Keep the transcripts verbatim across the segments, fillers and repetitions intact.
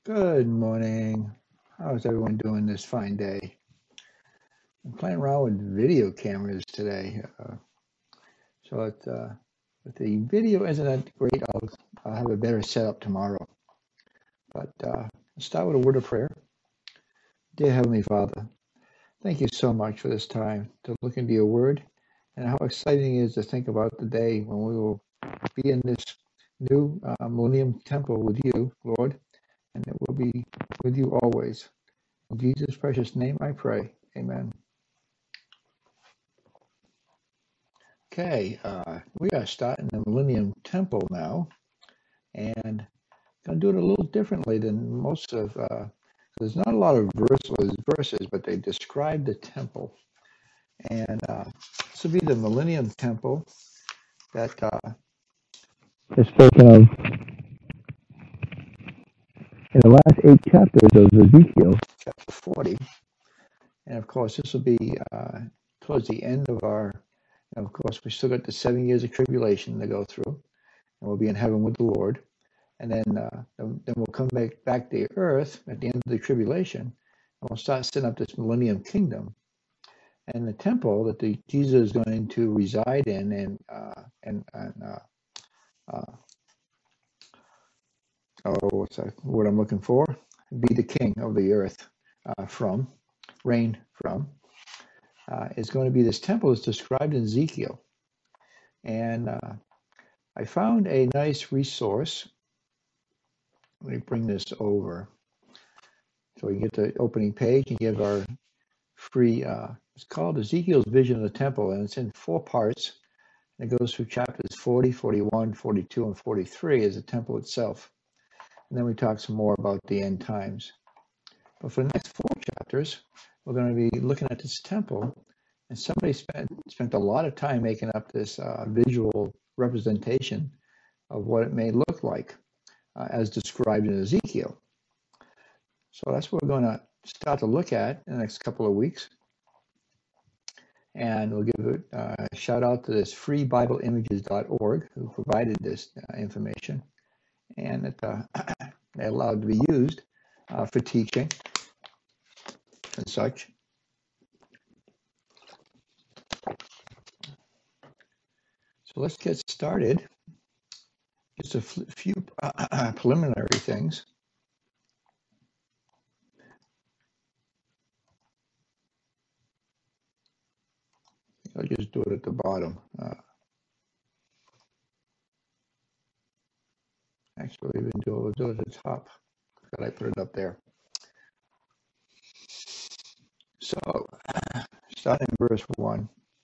Good morning. How's everyone doing this fine day? I'm playing around with video cameras today. Uh, so it, uh, if the video isn't that great, I'll, I'll have a better setup tomorrow. But uh, let's start with a word of prayer. Dear Heavenly Father, thank you so much for this time to look into your word and how exciting it is to think about the day when we will be in this new uh, Millennium Temple with you, Lord, and it will be with you always. In Jesus' precious name I pray. Amen. Okay, uh, we are starting the Millennium Temple now, and going to do it a little differently than most of. Uh, there's not a lot of verses, verses, but they describe the temple, and uh, this will be the Millennium Temple that uh, is spoken of in the last eight chapters of Ezekiel, chapter forty, and of course this will be uh, towards the end of our. And of course, we still got the seven years of tribulation to go through, and we'll be in heaven with the Lord. And then, uh, then we'll come back back to earth at the end of the tribulation, and we'll start setting up this millennium kingdom. And the temple that the Jesus is going to reside in, and uh, and and uh, uh, oh, what's that word I'm looking for? Be the king of the earth uh, from, reign from, uh, is going to be this temple is described in Ezekiel. And uh, I found a nice resource. Let me bring this over so we can get the opening page and give our free, uh, it's called Ezekiel's Vision of the Temple, and it's in four parts. It goes through chapters forty, forty-one, forty-two, and forty-three as the temple itself. And then we talk some more about the end times. But for the next four chapters, we're going to be looking at this temple, and somebody spent, spent a lot of time making up this uh, visual representation of what it may look like uh, as described in Ezekiel. So that's what we're going to start to look at in the next couple of weeks. And we'll give a uh, shout out to this free bible images dot org who provided this uh, information, and it, uh, they allowed to be used uh, for teaching and such. So let's get started. Just a few uh, preliminary things. I'll just do it at the bottom. Uh, actually, we've been doing, we'll do it at the top. But I put it up there. So, starting in verse one,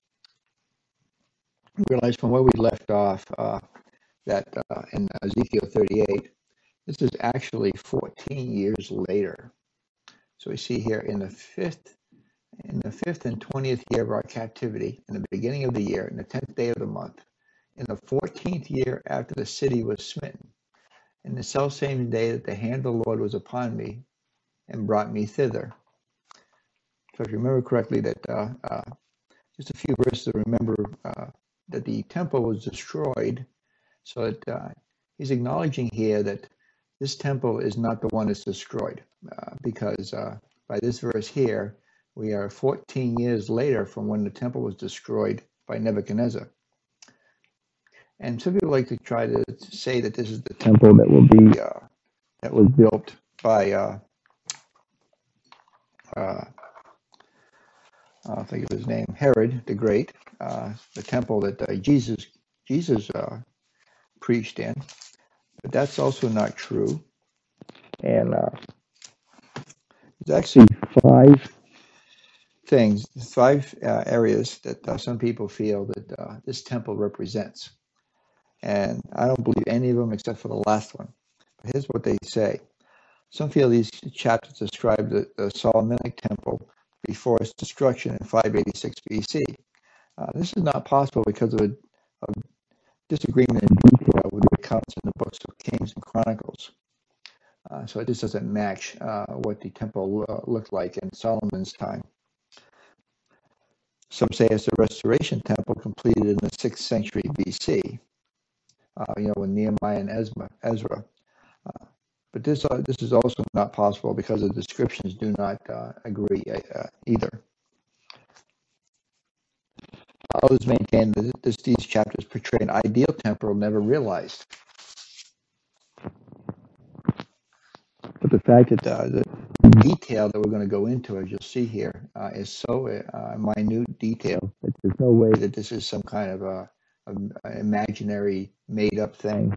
we realize from where we left off uh, that uh, in Ezekiel thirty-eight, this is actually fourteen years later. So we see here in the fifth, in the fifth and twentieth year of our captivity, in the beginning of the year, in the tenth day of the month, in the fourteenth year after the city was smitten, in the selfsame day that the hand of the Lord was upon me and brought me thither. So if you remember correctly, that uh, uh, just a few verses to remember uh, that the temple was destroyed. So that uh, he's acknowledging here that this temple is not the one that's destroyed, uh, because uh, by this verse here, we are fourteen years later from when the temple was destroyed by Nebuchadnezzar. And some people like to try to say that this is the temple that will be uh, that was built by uh, uh, I'll think of his name, Herod the Great, uh, the temple that uh, Jesus Jesus uh, preached in. But that's also not true. And uh, there's actually five things, five uh, areas that uh, some people feel that uh, this temple represents. And I don't believe any of them except for the last one. But here's what they say. Some feel these chapters describe the, the Solomonic temple before its destruction in five eighty-six B C. Uh, this is not possible because of a, a disagreement in detail with the accounts in the books of Kings and Chronicles. Uh, so it just doesn't match uh, what the temple uh, looked like in Solomon's time. Some say it's a restoration temple completed in the sixth century B C, uh, you know, when Nehemiah and Ezra. Ezra. Uh, but this uh, this is also not possible because the descriptions do not uh, agree uh, either. Others maintain that this, these chapters portray an ideal temple never realized. But the fact that uh, the detail that we're going to go into, as you'll see here, uh, is so uh, minute detail that there's no way that this is some kind of a, a imaginary, made-up thing.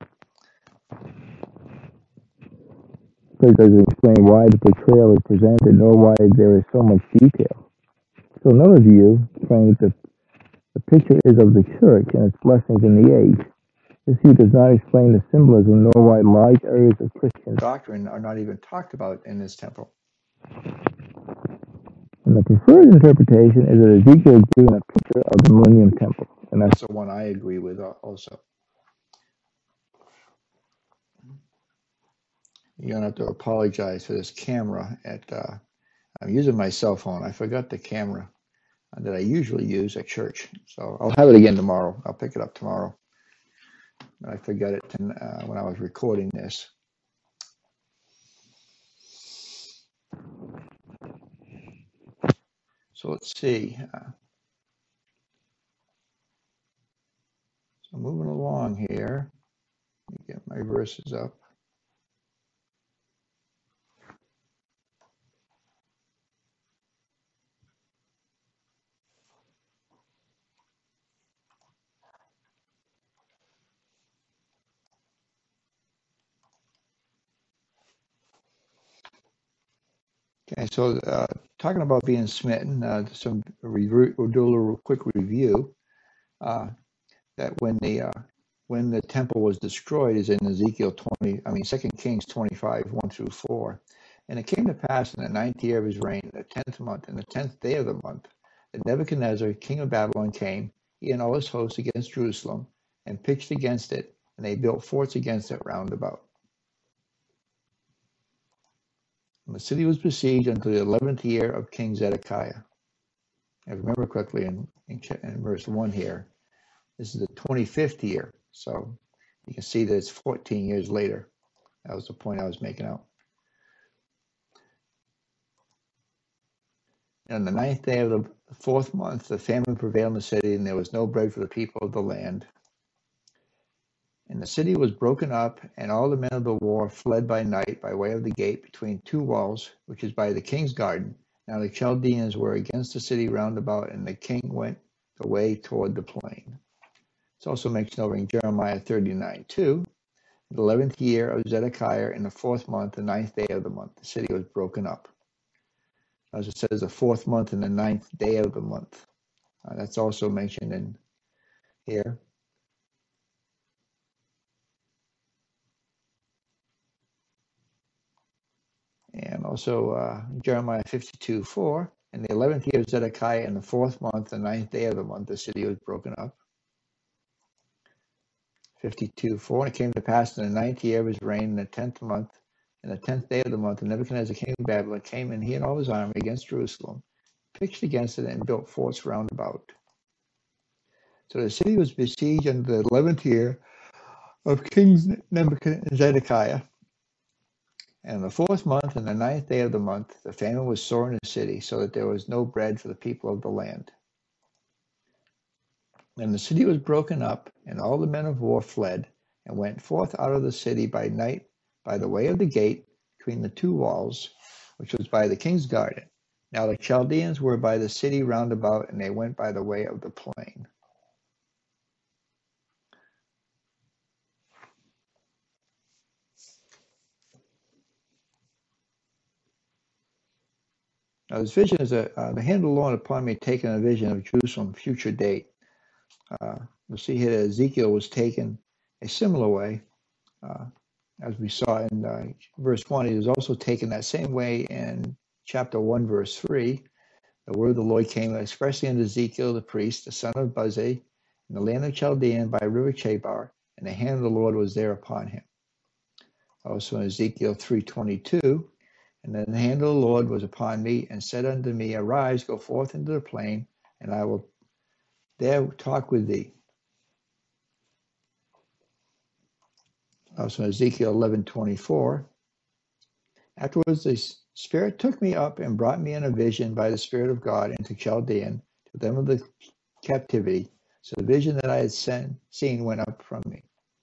It doesn't explain why the portrayal is presented, nor why there is so much detail. So another view, claims that the picture is of the church and its blessings in the age. This view does not explain the symbolism, nor why large areas of Christian doctrine are not even talked about in this temple. And the preferred interpretation is that Ezekiel is given a picture of the Millennium Temple, and that's the one I agree with also. You're going to have to apologize for this camera. At uh, I'm using my cell phone. I forgot the camera that I usually use at church. So I'll have it again tomorrow. I'll pick it up tomorrow. I forgot it uh, when I was recording this. So let's see. Uh, so moving along here. Let me get my verses up. Okay, so uh, talking about being smitten, uh, some review, we'll do a little quick review. Uh, that when the uh, when the temple was destroyed is in Ezekiel twenty. I mean, Second Kings twenty-five, one through four. And it came to pass in the ninth year of his reign, the tenth month, and the tenth day of the month, that Nebuchadnezzar, king of Babylon, came, he and all his hosts, against Jerusalem, and pitched against it, and they built forts against it round about. And the city was besieged until the eleventh year of King Zedekiah. I remember correctly in, in, in verse one here, this is the twenty-fifth year. So you can see that it's fourteen years later. That was the point I was making out. And on the ninth day of the fourth month, the famine prevailed in the city, and there was no bread for the people of the land. And the city was broken up, and all the men of the war fled by night by way of the gate between two walls, which is by the king's garden. Now the Chaldeans were against the city round about, and the king went away toward the plain. It's also mentioned over in Jeremiah thirty-nine two. The eleventh year of Zedekiah, in the fourth month, the ninth day of the month, the city was broken up. As it says, the fourth month and the ninth day of the month. Uh, that's also mentioned in here. And also uh, Jeremiah fifty-two four. In the eleventh year of Zedekiah, in the fourth month, the ninth day of the month, the city was broken up. fifty-two four. And it came to pass in the ninth year of his reign, in the tenth month, in the tenth day of the month, and Nebuchadnezzar, king of Babylon, came, and he and all his army against Jerusalem, pitched against it, and built forts round about. So the city was besieged in the eleventh year of King Nebuchadnezzar Zedekiah. And in the fourth month and the ninth day of the month, the famine was sore in the city, so that there was no bread for the people of the land. And the city was broken up, and all the men of war fled, and went forth out of the city by night by the way of the gate between the two walls, which was by the king's garden. Now the Chaldeans were by the city round about, and they went by the way of the plain. Now this vision is a, uh, the hand of the Lord upon me, taking a vision of Jerusalem, future date. Uh, we'll see here that Ezekiel was taken a similar way, uh, as we saw in uh, verse one. He was also taken that same way in chapter one, verse three. The word of the Lord came expressly unto Ezekiel the priest, the son of Buzi, in the land of Chaldean by river Chebar, and the hand of the Lord was there upon him. Also in Ezekiel three twenty-two, and then the hand of the Lord was upon me, and said unto me, Arise, go forth into the plain, and I will there talk with thee. Also Ezekiel eleven twenty-four, Afterwards, the Spirit took me up and brought me in a vision by the Spirit of God into Chaldean, to them of the captivity. So the vision that I had seen, seen went up from me.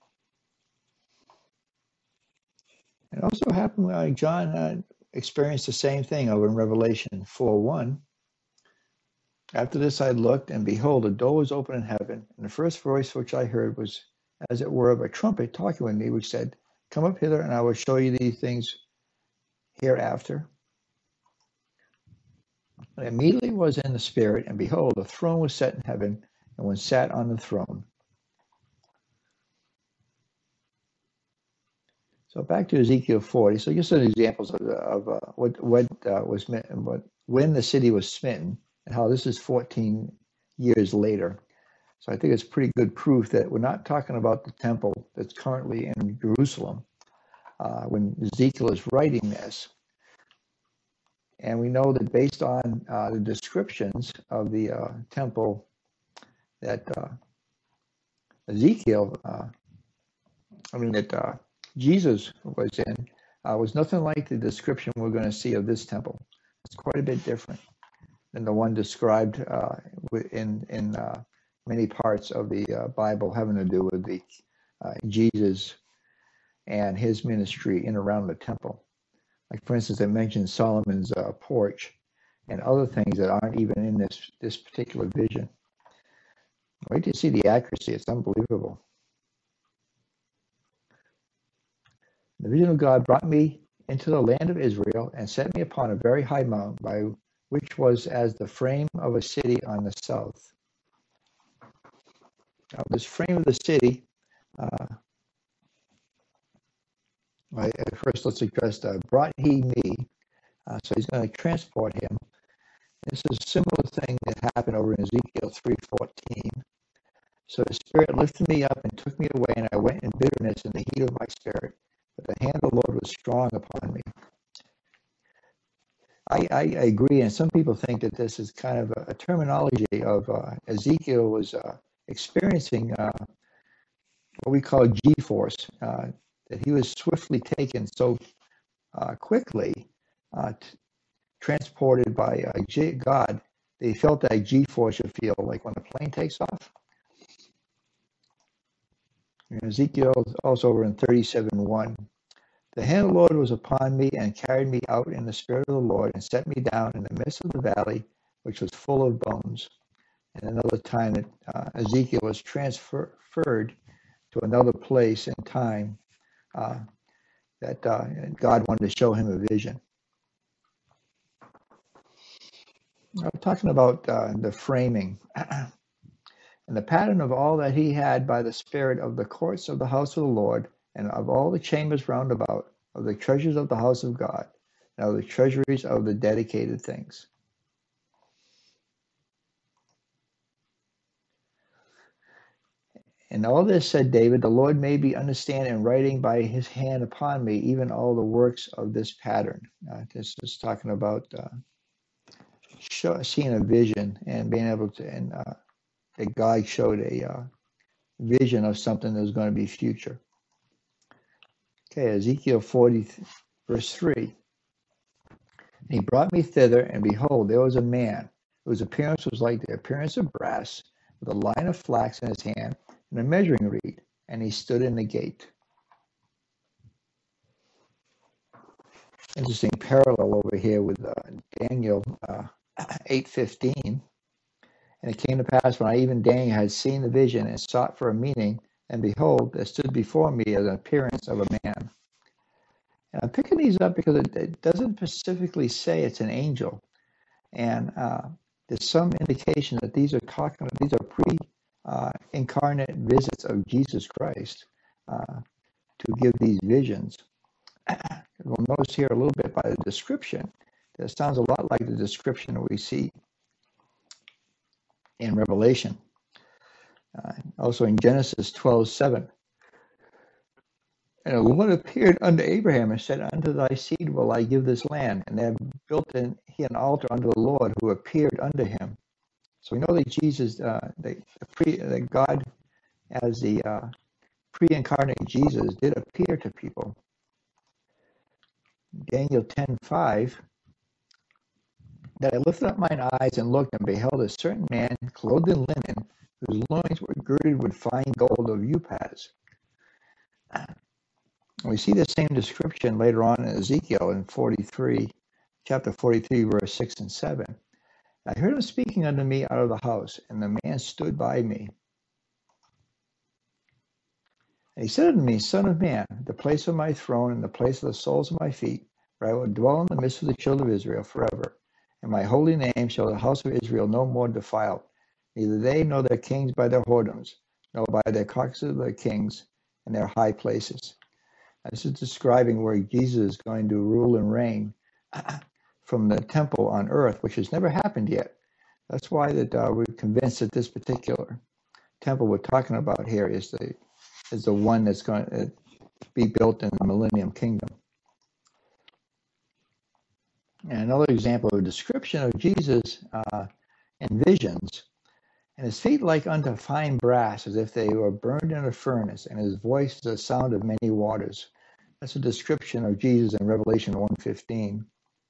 It also happened when John uh, experienced the same thing over in Revelation four one. After this I looked, and behold, a door was open in heaven, and the first voice which I heard was as it were of a trumpet talking with me, which said, Come up hither, and I will show you these things hereafter. And immediately was in the Spirit, and behold, a throne was set in heaven, and one sat on the throne. So back to Ezekiel forty. So just some examples of, of uh, what what uh, was what when the city was smitten, and how this is fourteen years later. So I think it's pretty good proof that we're not talking about the temple that's currently in Jerusalem uh, when Ezekiel is writing this. And we know that based on uh, the descriptions of the uh, temple that uh, Ezekiel, uh, I mean that uh, Jesus was in, uh, was nothing like the description we're going to see of this temple. It's quite a bit different than the one described uh, in in uh, many parts of the uh, Bible having to do with the uh, Jesus and his ministry in around the temple. Like, for instance, I mentioned Solomon's uh, porch and other things that aren't even in this, this particular vision. Wait to see the accuracy. It's unbelievable. The vision of God brought me into the land of Israel and set me upon a very high mountain, by which was as the frame of a city on the south. Now, this frame of the city, uh, I, first let's address uh, brought he me. Uh, so he's going to transport him. This is a similar thing that happened over in Ezekiel three fourteen. So the Spirit lifted me up and took me away, and I went in bitterness in the heat of my spirit. But the hand of the Lord was strong upon me. I, I, I agree, and some people think that this is kind of a, a terminology of uh, Ezekiel was uh, experiencing uh, what we call G-force, uh, that he was swiftly taken so uh, quickly, uh, t- transported by uh, G- God. They felt that G-force you feel like when a plane takes off. And Ezekiel also over in thirty-seven one. The hand of the Lord was upon me and carried me out in the spirit of the Lord and set me down in the midst of the valley, which was full of bones. And another time that uh, Ezekiel was transferred to another place and time uh, that uh, God wanted to show him a vision. I'm talking about uh, the framing and the pattern of all that he had by the spirit of the courts of the house of the Lord, and of all the chambers round about, of the treasures of the house of God, and of the treasuries of the dedicated things. And all this, said David, the Lord made me understand in writing by his hand upon me, even all the works of this pattern. Uh, this is talking about uh, show, seeing a vision and being able to, and uh, that God showed a uh, vision of something that was going to be future. Okay, Ezekiel forty, verse three. He brought me thither, and behold, there was a man whose appearance was like the appearance of brass, with a line of flax in his hand, and a measuring reed, and he stood in the gate. Interesting parallel over here with uh, Daniel uh, eight fifteen. And it came to pass, when I, even Daniel, had seen the vision and sought for a meaning, and behold, there stood before me as an appearance of a man. And I'm picking these up because it, it doesn't specifically say it's an angel. And uh, there's some indication that these are talking, these are pre-incarnate uh, visits of Jesus Christ uh, to give these visions. We'll notice here a little bit by the description that it sounds a lot like the description that we see in Revelation. Uh, also in Genesis twelve seven. And the Lord appeared unto Abraham and said, Unto thy seed will I give this land. And they have built in, he an altar unto the Lord who appeared unto him. So we know that Jesus, uh, the, the pre, that God as the uh, pre-incarnate Jesus did appear to people. Daniel ten five, that I lifted up mine eyes and looked, and beheld a certain man clothed in linen, whose loins were girded with fine gold of Uphaz. We see the same description later on in Ezekiel in forty-three, chapter forty-three, verse six and seven. I heard him speaking unto me out of the house, and the man stood by me. And he said unto me, Son of man, the place of my throne and the place of the soles of my feet, where I will dwell in the midst of the children of Israel forever. And my holy name shall the house of Israel no more defile, neither they nor their kings by their whoredoms, nor by their carcasses of their kings and their high places. This is describing where Jesus is going to rule and reign from the temple on earth, which has never happened yet. That's why that uh, we're convinced that this particular temple we're talking about here is the is the one that's going to be built in the Millennium Kingdom. And another example of a description of Jesus uh, in visions, and his feet like unto fine brass, as if they were burned in a furnace, and his voice is the sound of many waters. That's a description of Jesus in Revelation one fifteen.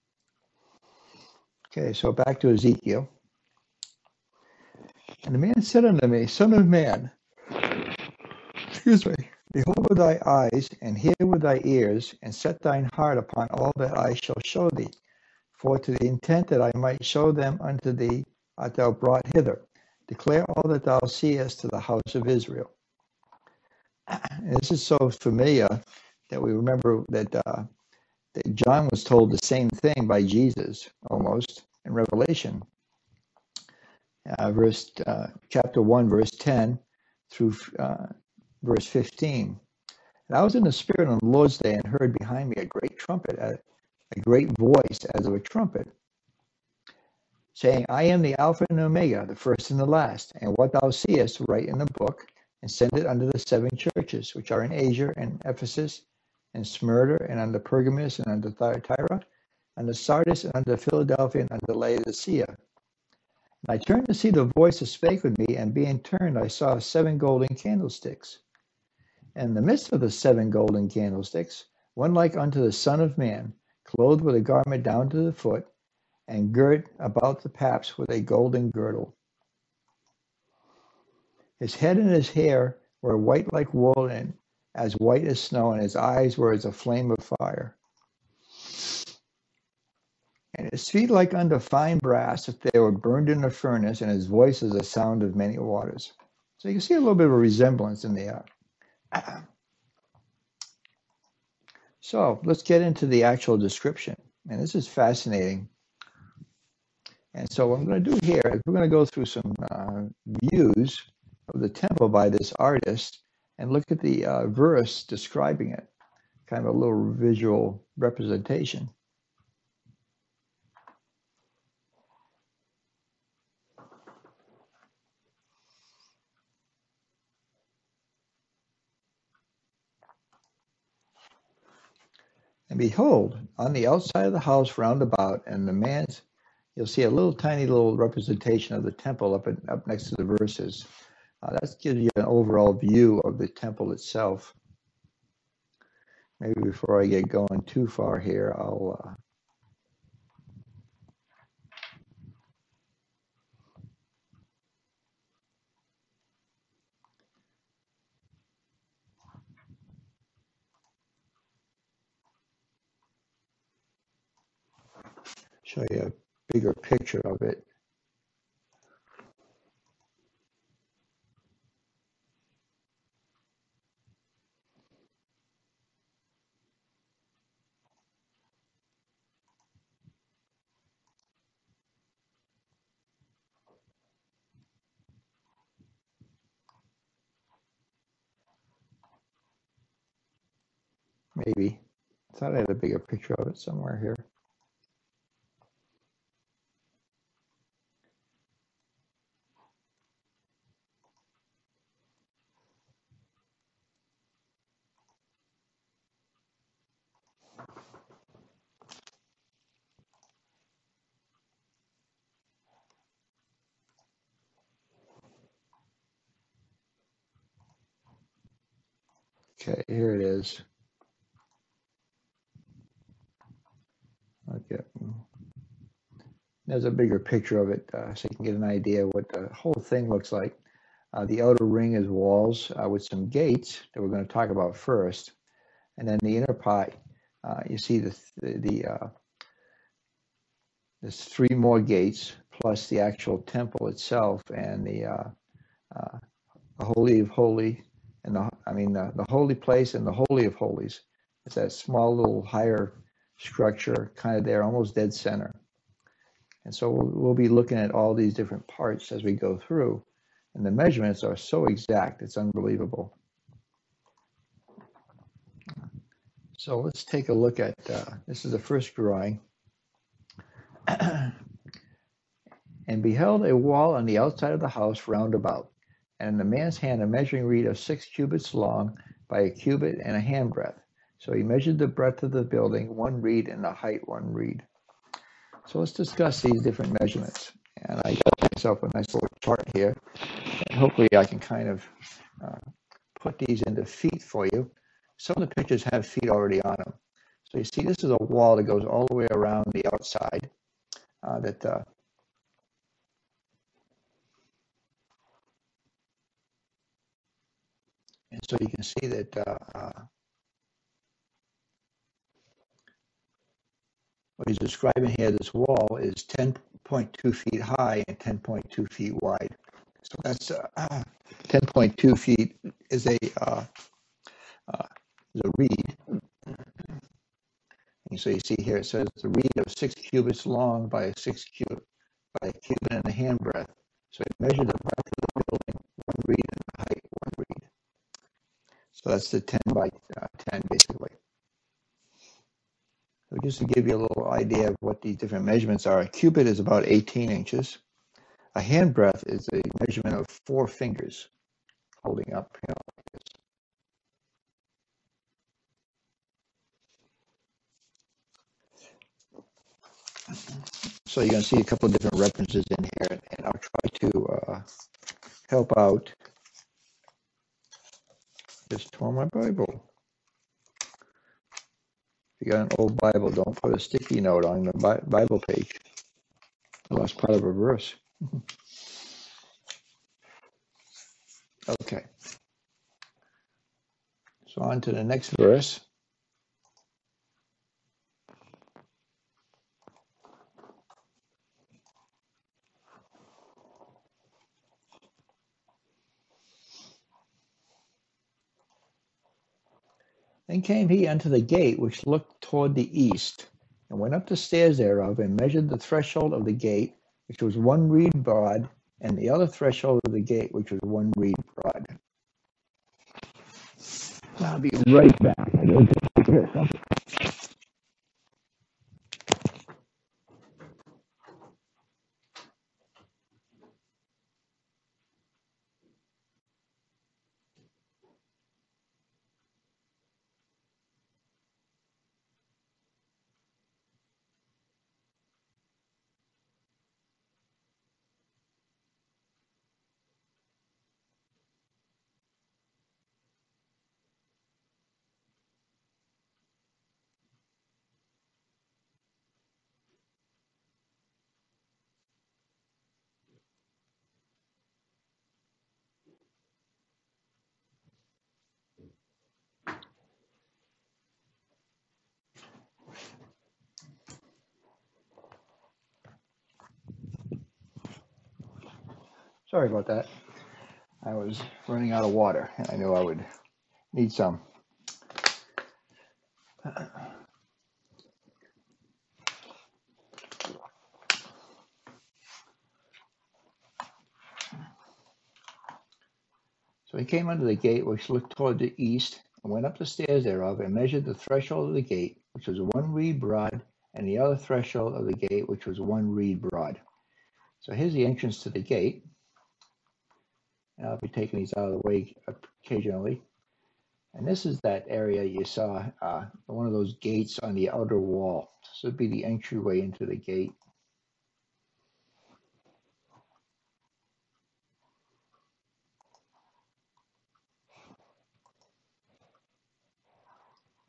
Okay, so back to Ezekiel. And the man said unto me, Son of man, excuse me, behold with thy eyes, and hear with thy ears, and set thine heart upon all that I shall show thee. For to the intent that I might show them unto thee art thou brought hither. Declare all that thou seest to the house of Israel. And this is so familiar that we remember that, uh, that John was told the same thing by Jesus, almost, in Revelation. Uh, verse uh, chapter one, verse ten through uh, verse fifteen. And I was in the Spirit on the Lord's day, and heard behind me a great trumpet, a, a great voice as of a trumpet, saying, I am the Alpha and Omega, the first and the last. And what thou seest, write in the book, and send it unto the seven churches, which are in Asia, and Ephesus, and Smyrna, and unto Pergamos, and unto Thyatira, unto Sardis, and unto Philadelphia, and unto Laodicea. And I turned to see the voice that spake with me, and being turned, I saw seven golden candlesticks. And in the midst of the seven golden candlesticks, one like unto the Son of Man, clothed with a garment down to the foot, and girt about the paps with a golden girdle. His head and his hair were white like wool, and as white as snow, and his eyes were as a flame of fire. And his feet like unto fine brass, if they were burned in a furnace, and his voice is the sound of many waters. So you can see a little bit of a resemblance in the uh, So let's get into the actual description. And this is fascinating. And so what I'm going to do here is we're going to go through some uh, views of the temple by this artist and look at the uh, verse describing it, kind of a little visual representation. And behold, on the outside of the house round about, and the man's, you'll see a little tiny little representation of the temple up, in, up next to the verses. Uh, that gives you an overall view of the temple itself. Maybe before I get going too far here, I'll uh, show you a bigger picture of it. Maybe. I thought I had a bigger picture of it somewhere here. Okay, here it is. There's a bigger picture of it uh, so you can get an idea of what the whole thing looks like. Uh, the outer ring is walls uh, with some gates that we're going to talk about first. And then the inner part, uh, you see the, the, the uh, there's three more gates plus the actual temple itself and the, uh, uh, the Holy of Holies, and the, I mean, the, the holy place and the Holy of Holies. It's that small little higher structure kind of there, almost dead center. And so we'll, we'll be looking at all these different parts as we go through. And the measurements are so exact, it's unbelievable. So let's take a look at, uh, this is the first drawing. And beheld a wall on the outside of the house round about, and in the man's hand a measuring reed of six cubits long by a cubit and a handbreadth. So he measured the breadth of the building, one reed, and the height, one reed. So let's discuss these different measurements. And I got myself a nice little chart here. And hopefully I can kind of uh, put these into feet for you. Some of the pictures have feet already on them. So you see this is a wall that goes all the way around the outside uh, that uh, and so you can see that uh, uh, what he's describing here, this wall is ten point two feet high and ten point two feet wide. So that's uh, ten point two feet is a uh, uh, is a reed. And so you see here it says the reed of six cubits long by a six cubit by a cubit and a handbreadth. So he measured the breadth of the building, one reed, and the height, one reed. So that's the ten by uh, ten basically. So just to give you a little idea of what these different measurements are, a cubit is about eighteen inches. A handbreadth is a measurement of four fingers holding up, you know, like this. So you're going to see a couple of different references in here, and I'll try to uh, help out. Just tore my Bible. If you got an old Bible, don't put a sticky note on the Bible page. I lost part of a verse. Okay. So on to the next verse. Then came he unto the gate which looked toward the east, and went up the stairs thereof, and measured the threshold of the gate, which was one reed broad, and the other threshold of the gate, which was one reed broad. I'll be right back. I gotta take care of something. Sorry about that. I was running out of water, and I knew I would need some. So he came unto the gate which looked toward the east, and went up the stairs thereof, and measured the threshold of the gate, which was one reed broad, and the other threshold of the gate, which was one reed broad. So here's the entrance to the gate. And I'll be taking these out of the way occasionally. And this is that area you saw, uh, one of those gates on the outer wall. This would be the entryway into the gate.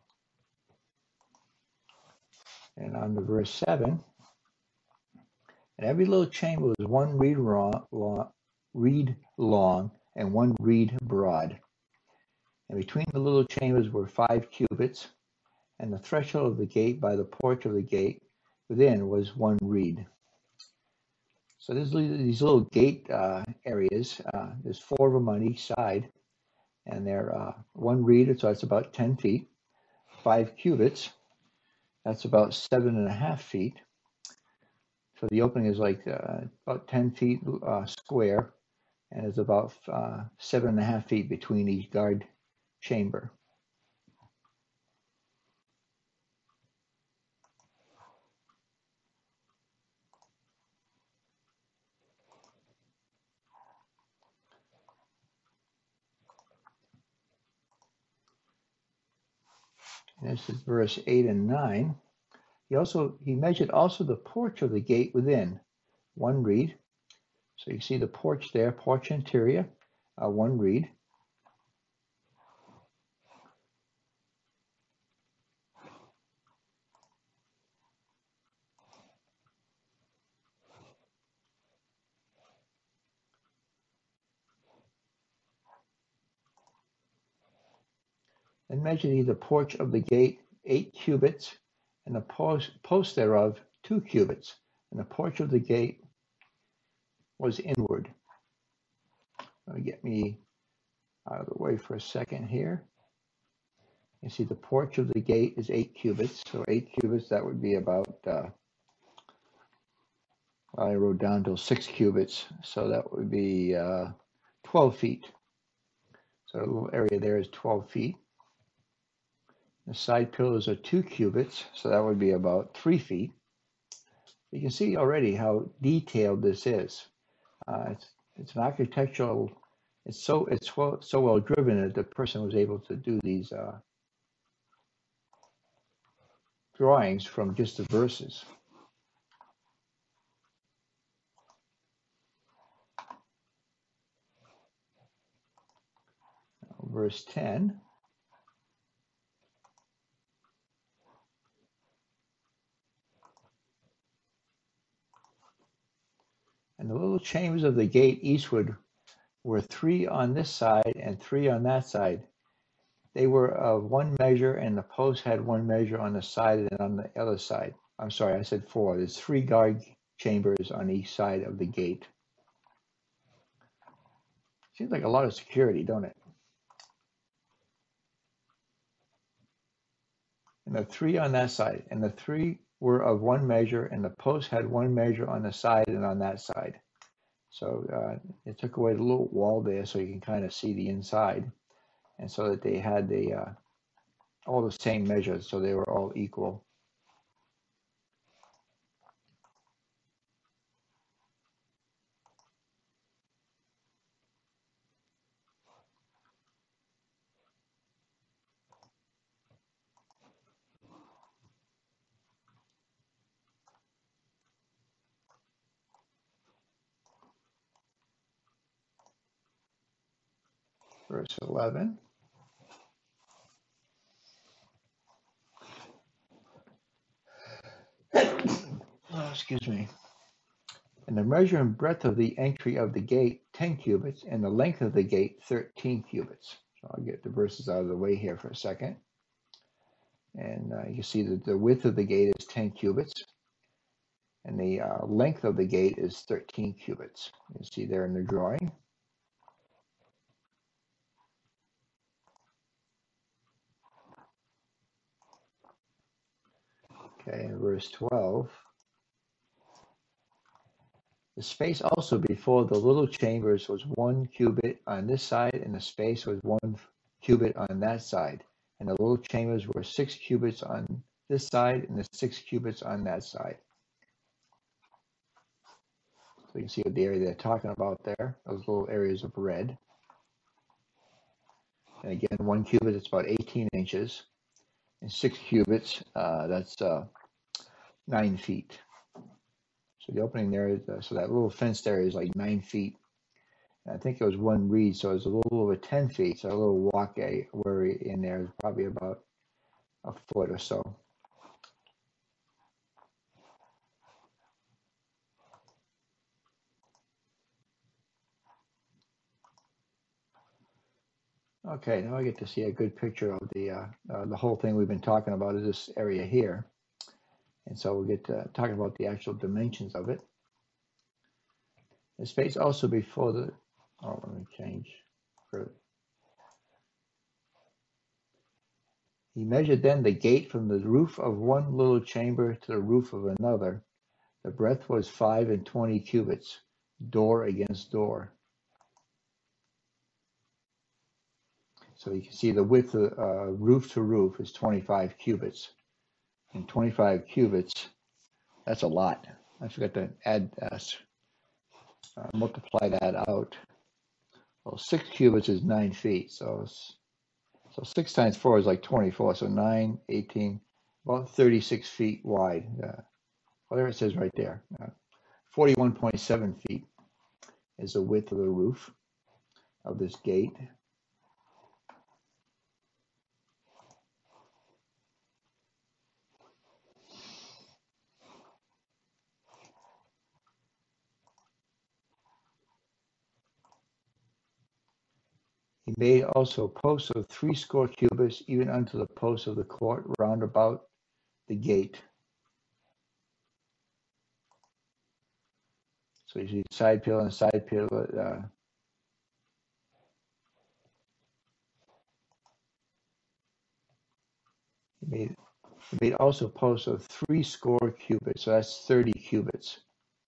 And on to verse seven, And every little chamber was one reed long, long, reed long and one reed broad. And between the little chambers were five cubits, and the threshold of the gate by the porch of the gate within was one reed. So there's these little gate uh, areas. Uh, there's four of them on each side, and they're uh, one reed, so that's about ten feet. Five cubits, that's about seven and a half feet. So the opening is like uh, about ten feet uh, square, and it's about uh, seven and a half feet between each guard chamber. And this is verse eight and nine. He also he measured also the porch of the gate within, one reed. So you see the porch there, porch interior, uh, one reed. And measured he the porch of the gate eight cubits, and the post, post thereof two cubits. And the porch of the gate was inward. Let me get me out of the way for a second here. You see the porch of the gate is eight cubits. So eight cubits, that would be about, uh, I wrote down till six cubits. So that would be uh, twelve feet. So the little area there is twelve feet. The side pillars are two cubits, so that would be about three feet. You can see already how detailed this is. Uh, it's it's an architectural. It's so it's well, so well driven that the person was able to do these uh, drawings from just the verses. Verse ten. And the little chambers of the gate eastward were three on this side and three on that side. They were of one measure, and the post had one measure on the side and on the other side. I'm sorry, I said four. There's three guard chambers on each side of the gate. Seems like a lot of security, don't it? And the three on that side, and the three were of one measure, and the post had one measure on the side and on that side. So uh, it took away the little wall there so you can kind of see the inside, and so that they had the uh, all the same measures, so they were all equal. Verse eleven. Oh, excuse me. And the measure and breadth of the entry of the gate, ten cubits, and the length of the gate, thirteen cubits. So I'll get the verses out of the way here for a second. And uh, you see that the width of the gate is ten cubits, and the uh, length of the gate is thirteen cubits. You see there in the drawing. Okay, in verse twelve. The space also before the little chambers was one cubit on this side, and the space was one cubit on that side. And the little chambers were six cubits on this side, and the six cubits on that side. So you can see what the area they're talking about there, those little areas of red. And again, one cubit is about eighteen inches, and six cubits, uh, that's uh, nine feet. So the opening there is, uh, so that little fence there is like nine feet. And I think it was one reed, so it's a little over ten feet. So a little walkway in there is probably about a foot or so. Okay, now I get to see a good picture of the uh, uh, the whole thing we've been talking about is this area here. And so we'll get to talk about the actual dimensions of it. The space also before the, oh, let me change. For, he measured then the gate from the roof of one little chamber to the roof of another. The breadth was five and twenty cubits, door against door. So you can see the width of uh, roof to roof is twenty-five cubits. And twenty-five cubits, that's a lot. I forgot to add, uh, uh, multiply that out. Well, six cubits is nine feet. So, so six times four is like twenty-four. So nine, eighteen, about thirty-six feet wide. Uh, well, there it says right there. Uh, forty-one point seven feet is the width of the roof of this gate. He made also posts of threescore cubits, even unto the posts of the court round about the gate. So you see side pillar and side pillar. Uh, he made he made also posts of threescore cubits. So that's thirty cubits,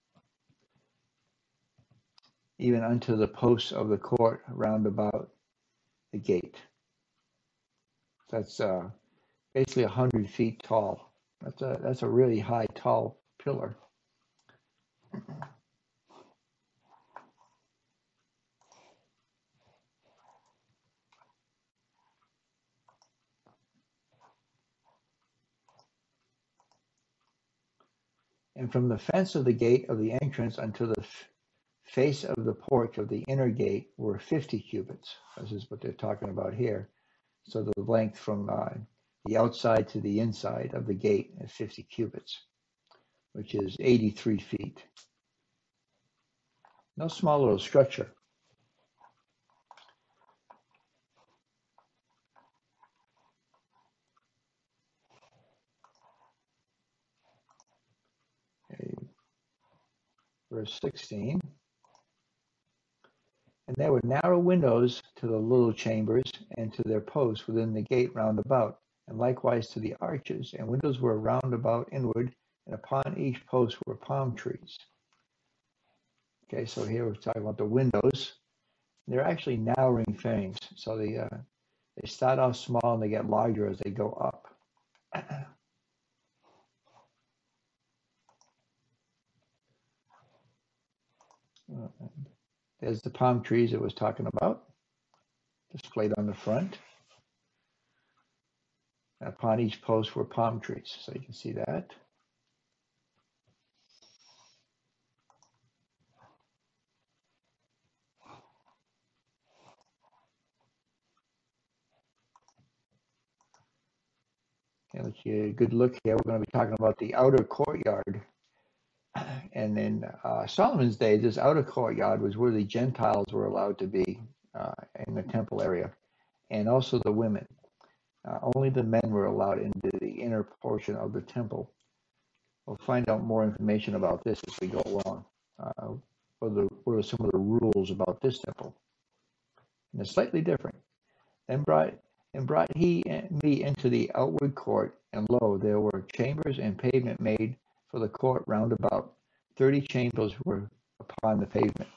even unto the posts of the court round about the gate. That's uh, basically a hundred feet tall. That's a that's a really high, tall pillar. And from the fence of the gate of the entrance unto the face of the porch of the inner gate were fifty cubits. This is what they're talking about here. So the length from uh, the outside to the inside of the gate is fifty cubits, which is eighty-three feet. No small little structure. Okay. Verse sixteen. And there were narrow windows to the little chambers and to their posts within the gate round about, and likewise to the arches. And windows were round about inward, and upon each post were palm trees. Okay, so here we're talking about the windows. They're actually narrowing things. So they, uh, they start off small and they get larger as they go up. There's the palm trees it was talking about, displayed on the front. Upon each post were palm trees, so you can see that. Okay, let's get a good look here. We're going to be talking about the outer courtyard. And in uh, Solomon's day, this outer courtyard was where the Gentiles were allowed to be uh, in the temple area, and also the women. Uh, only the men were allowed into the inner portion of the temple. We'll find out more information about this as we go along. Uh, what, are the, what are some of the rules about this temple? And it's slightly different. Then brought and brought he me into the outward court, and lo, there were chambers and pavement made for the court round about. Thirty chambers were upon the pavement.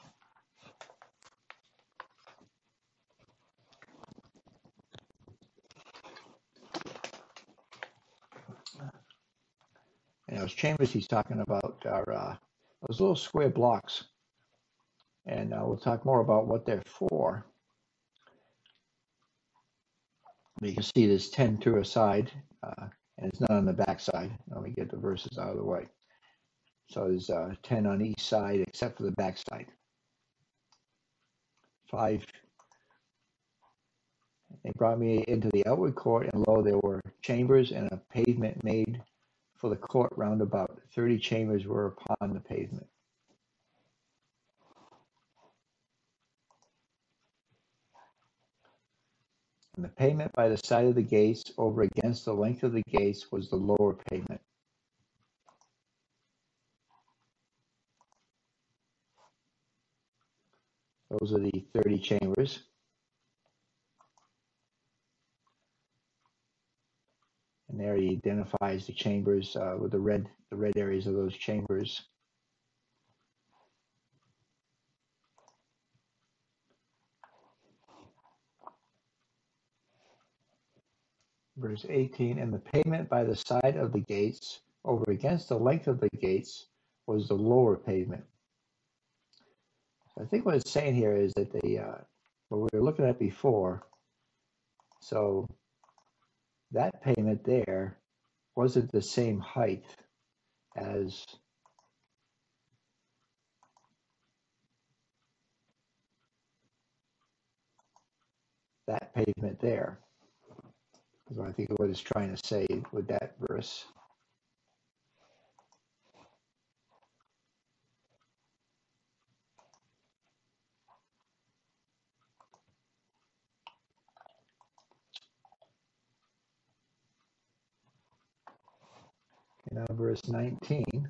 And those chambers he's talking about are uh, those little square blocks. And uh, we'll talk more about what they're for. But you can see there's ten to a side, uh, and it's not on the back side. Let me get the verses out of the way. So there's uh, ten on each side except for the back side. Five. They brought me into the outward court, and lo, there were chambers and a pavement made for the court round about. Thirty chambers were upon the pavement. And the pavement by the side of the gates over against the length of the gates was the lower pavement. Those are the thirty chambers. And there he identifies the chambers uh, with the red, the red areas of those chambers. Verse eighteen, and the pavement by the side of the gates over against the length of the gates was the lower pavement. So I think what it's saying here is that the, uh, what we were looking at before, so that pavement there wasn't the same height as that pavement there. So I think what it's trying to say with that verse. Okay, now verse nineteen.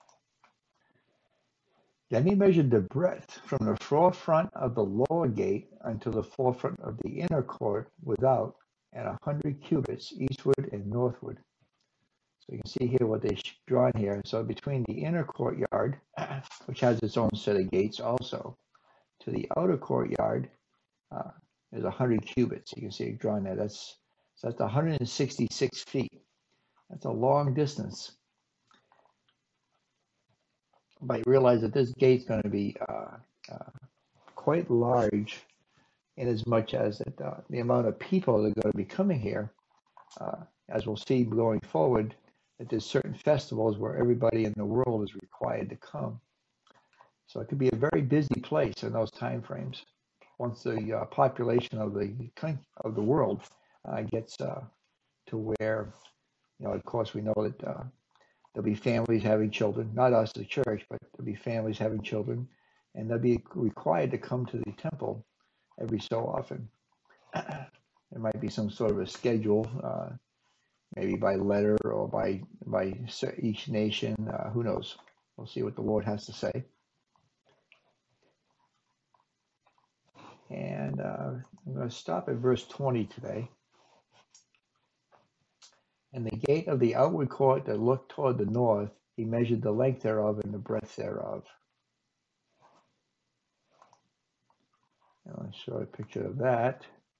Then he measured the breadth from the forefront of the lower gate unto the forefront of the inner court without, at a hundred cubits eastward and northward. So you can see here what they've drawn here. So between the inner courtyard, which has its own set of gates also, to the outer courtyard, uh, is a hundred cubits. You can see it drawn there. That's so that's one hundred sixty-six feet. That's a long distance. But you realize that this gate's going to be uh, uh, quite large, in as much as that uh, the amount of people that are going to be coming here, uh, as we'll see going forward, that there's certain festivals where everybody in the world is required to come. So it could be a very busy place in those time frames. Once the uh, population of the of the world uh, gets uh, to where, you know, of course we know that uh, there'll be families having children, not us, the church, but there'll be families having children, and they'll be required to come to the temple every so often. There might be some sort of a schedule, uh, maybe by letter or by by each nation. Uh, who knows? We'll see what the Lord has to say. And uh, I'm going to stop at verse twenty today. And the gate of the outward court that looked toward the north, he measured the length thereof and the breadth thereof. I'll show a picture of that.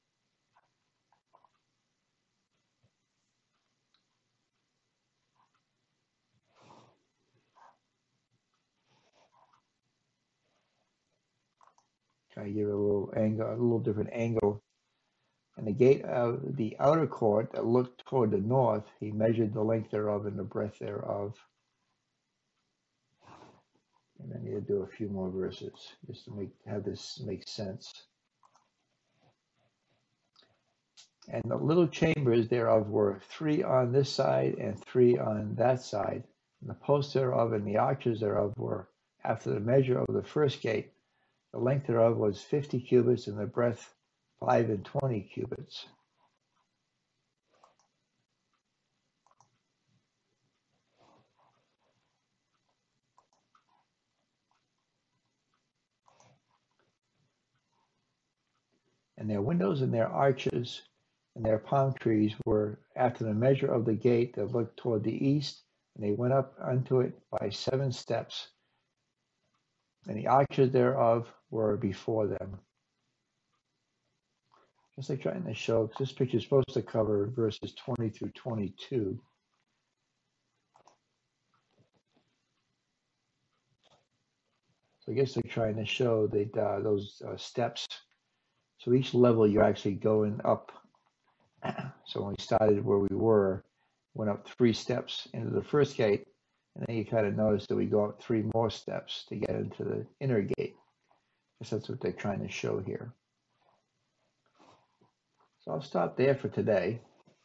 Try to give it a little angle, a little different angle. And the gate of the outer court that looked toward the north, he measured the length thereof and the breadth thereof. And I need to do a few more verses just to make have this make sense. And the little chambers thereof were three on this side and three on that side. And the posts thereof and the arches thereof were after the measure of the first gate. The length thereof was fifty cubits, and the breadth five and twenty cubits. And their windows and their arches and their palm trees were after the measure of the gate that looked toward the east, and they went up unto it by seven steps. And the arches thereof were before them. Just like trying to show, this picture is supposed to cover verses twenty through twenty-two. So I guess they're trying to show that uh, those uh, steps. So each level you're actually going up. So when we started where we were, went up three steps into the first gate, and then you kind of notice that we go up three more steps to get into the inner gate. I guess that's what they're trying to show here. So I'll stop there for today,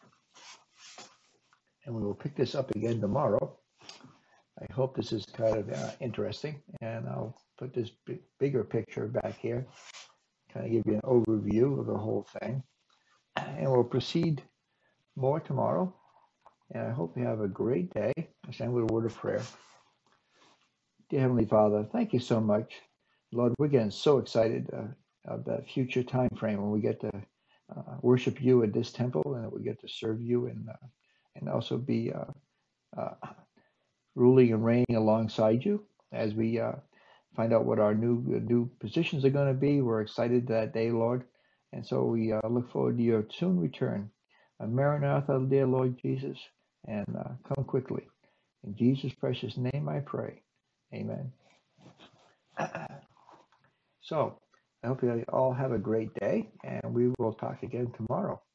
and we will pick this up again tomorrow. I hope this is kind of uh, interesting, and I'll put this big, bigger picture back here, kind of give you an overview of the whole thing. And we'll proceed more tomorrow. And I hope you have a great day. I stand with a word of prayer. Dear Heavenly Father, thank you so much. Lord, we're getting so excited uh, of that future time frame when we get to uh, worship you at this temple and we get to serve you and uh, and also be uh, uh, ruling and reigning alongside you as we uh, find out what our new new positions are going to be. We're excited that day, Lord, and so we uh, look forward to your soon return. Uh, Maranatha, dear Lord Jesus, and uh, come quickly. In Jesus' precious name I pray. Amen. So I hope you all have a great day, and we will talk again tomorrow.